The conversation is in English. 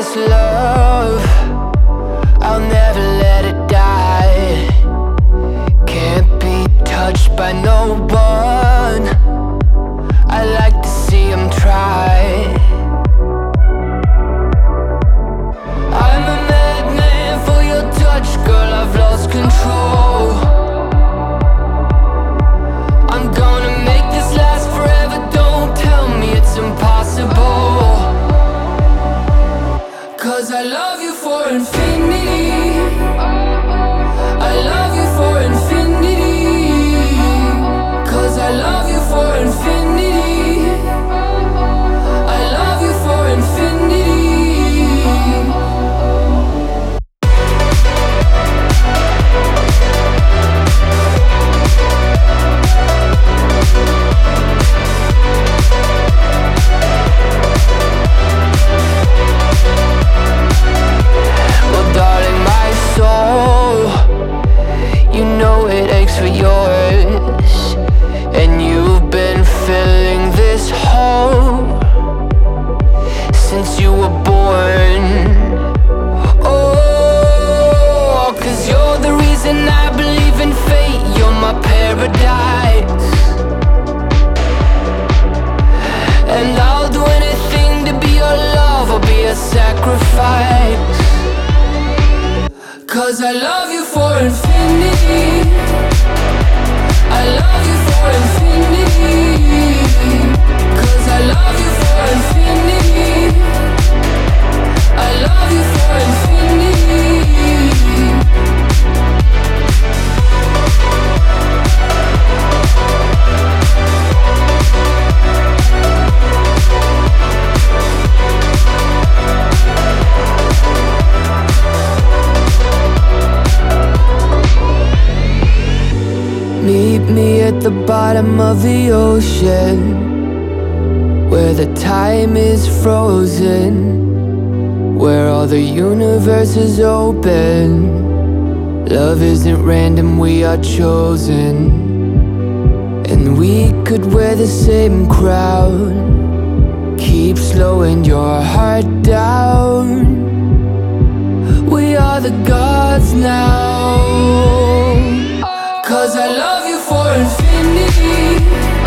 this love, I'll never let it die. Can't be touched by no one. I like to see him try. I'm a madman for your touch, girl, I've lost control. I'm gonna make this last forever, don't tell me it's impossible. 'Cause I love you for infinity. I love you for infinity. 'Cause I love you for infinity. I love you for infinity. Well, darling, my soul, you know it aches for yours, and you've been filling this hole since you were born. Oh, 'cause you're the reason I believe in fate. You're my paradise, and I'll do anything to be your love or be a sacrifice. 'Cause I love you for infinity. I love you for infinity. 'Cause I love you for infinity. I love you for infinity. Meet me at the bottom of the ocean, where the time is frozen, where all the universe is open. Love isn't random, we are chosen, and we could wear the same crown. Keep slowing your heart down. We are the gods now. 'Cause I love you for infinity.